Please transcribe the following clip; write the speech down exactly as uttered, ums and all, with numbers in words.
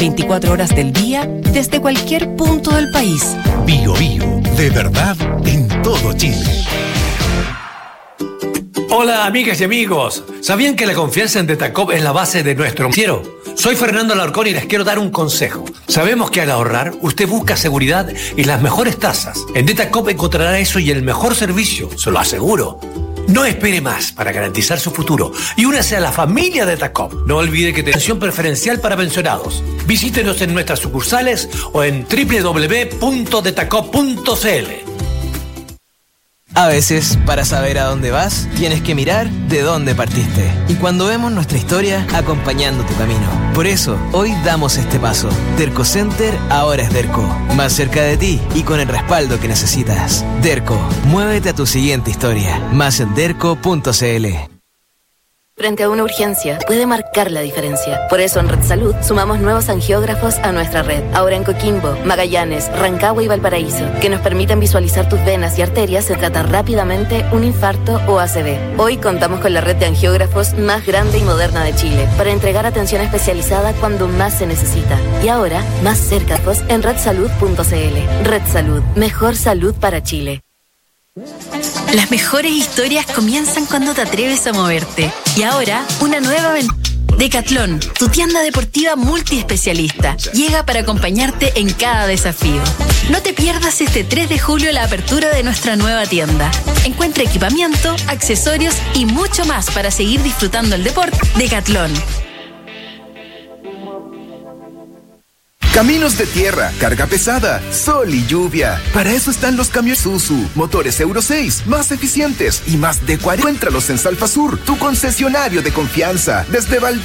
veinticuatro horas del día, desde cualquier punto del país. Bio Bio, de verdad en todo Chile. Hola amigas y amigos, ¿sabían que la confianza en Detacop es la base de nuestro financiero? Soy Fernando Alarcón y les quiero dar un consejo. Sabemos que al ahorrar, usted busca seguridad y las mejores tasas. En Detacop encontrará eso y el mejor servicio, se lo aseguro. No espere más para garantizar su futuro y únase a la familia Detacop. No olvide que tenemos atención preferencial para pensionados. Visítenos en nuestras sucursales o en doble u doble u doble u punto detacop punto c l. A veces, para saber a dónde vas, tienes que mirar de dónde partiste. Y cuando vemos nuestra historia, acompañando tu camino. Por eso, hoy damos este paso. Derco Center ahora es Derco. Más cerca de ti y con el respaldo que necesitas. Derco, muévete a tu siguiente historia. Más en derco punto c l. Frente a una urgencia, puede marcar la diferencia. Por eso en Red Salud sumamos nuevos angiógrafos a nuestra red. Ahora en Coquimbo, Magallanes, Rancagua y Valparaíso, que nos permiten visualizar tus venas y arterias y tratar rápidamente un infarto o A C V. Hoy contamos con la red de angiógrafos más grande y moderna de Chile, para entregar atención especializada cuando más se necesita. Y ahora, más cerca en red salud punto c l. Red Salud, mejor salud para Chile. Las mejores historias comienzan cuando te atreves a moverte. Y ahora, una nueva aventura. Decathlon, tu tienda deportiva multiespecialista, llega para acompañarte en cada desafío. No te pierdas este tres de julio la apertura de nuestra nueva tienda. Encuentra equipamiento, accesorios y mucho más para seguir disfrutando el deporte. Decathlon. Caminos de tierra, carga pesada, sol y lluvia. Para eso están los camiones Isuzu. Motores Euro seis, más eficientes y más de cuarenta. Encuéntralos en Salfasur, tu concesionario de confianza. Desde Val